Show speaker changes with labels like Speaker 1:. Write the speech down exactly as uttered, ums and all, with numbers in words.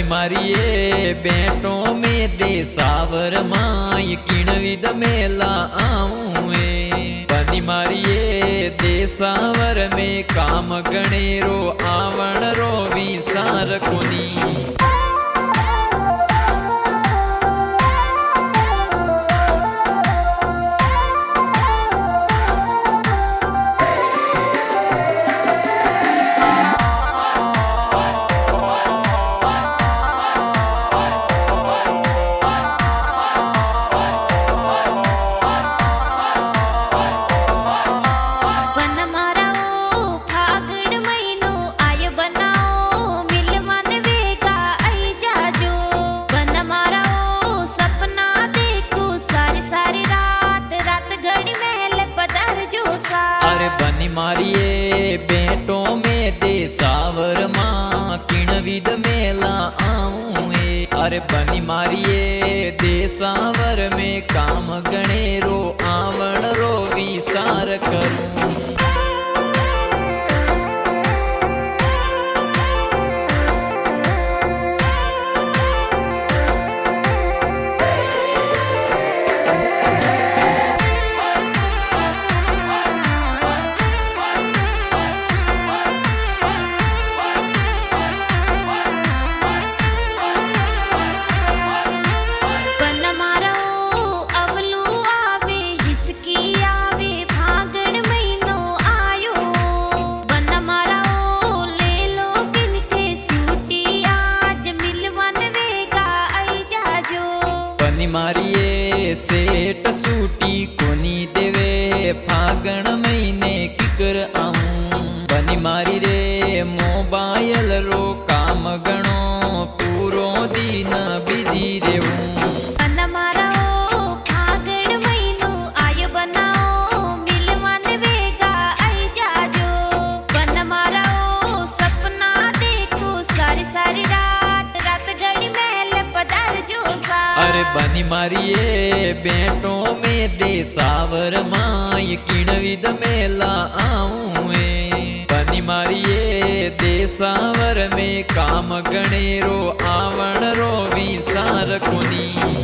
Speaker 1: मारिए बेटों में दे सावर माय किण विद मेला आऊए। बनी मारिए दे सावर में काम गणेरो आवण रो विसार कोनी। बनी मारिए बेटों में दे सावर माँ किण विद मेला आऊए। अरे बनी मारिए दे सावर में काम गणेरो आवण रो विसार करूं। बनी मारिए सेठ सूटी कोनी देवे फागण महीने किकर आऊं। बनी मारी रे मोबाइल रो काम गणो पूरो दिन बिजी रेऊं। अरे बनी मारिए बेटों में दे सावर माय किण विद मेला आऊए। बनी मारिए दे सावर में काम गणेरो आवण रो विसार कोनी।